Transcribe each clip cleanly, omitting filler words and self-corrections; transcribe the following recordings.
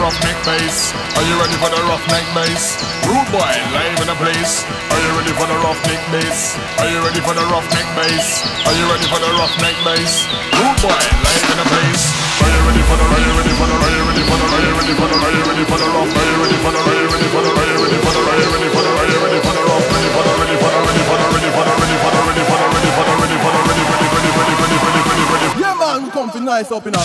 roughneck bass? Are you ready for the roughneck bass? Rude boy, live in the place. Are you ready for the roughneck bass? Are you ready for the roughneck bass? Are you ready for the roughneck bass? Rude boy, live in the place. Are you ready for the? Are you ready for the? Are you ready for the? Are you ready for the? Are you ready for the rough? Are you ready for the? Are you ready for the? Are you ready for the? Are you ready for the? Are you ready for the rough? Ready for the? Ready for the? Ready for the? Ready for the? Ready for the? Ready for the? Ready for the? Ready for the? Ready for the? Ready. Yeah man, we come for nice up in us.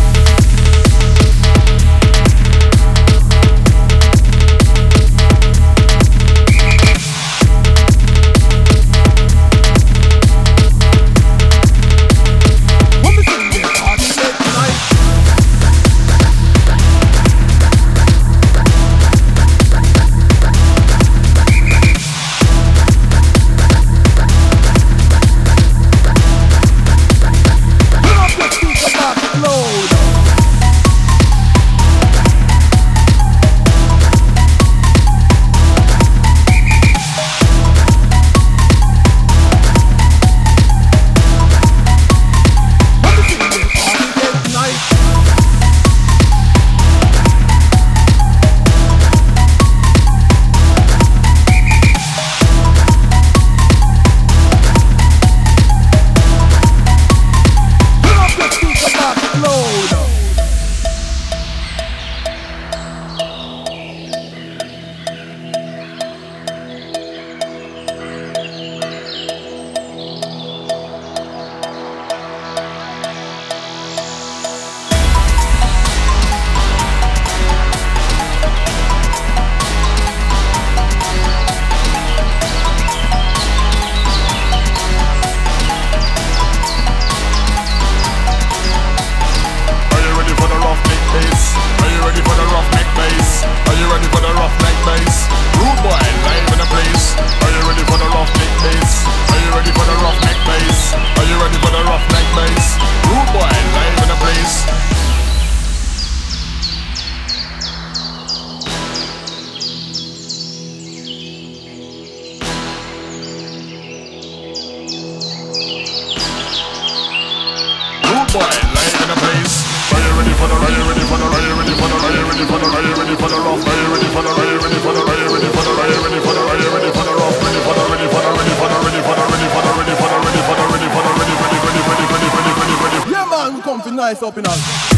Boy, live in the place. Are you ready for the? Are you ready for the? Are you ready for the? Are you ready for the? Are you ready for the rough? Are you ready for the? Are you ready for the? Are you ready for the? Are you ready for the? Are you ready for the rough? Ready for the? Ready for the? Ready for the? Ready for the? Ready for the? Ready for the? Ready for the? Ready for the? Ready for the? Ready. Yeah man, we come for nice up in us.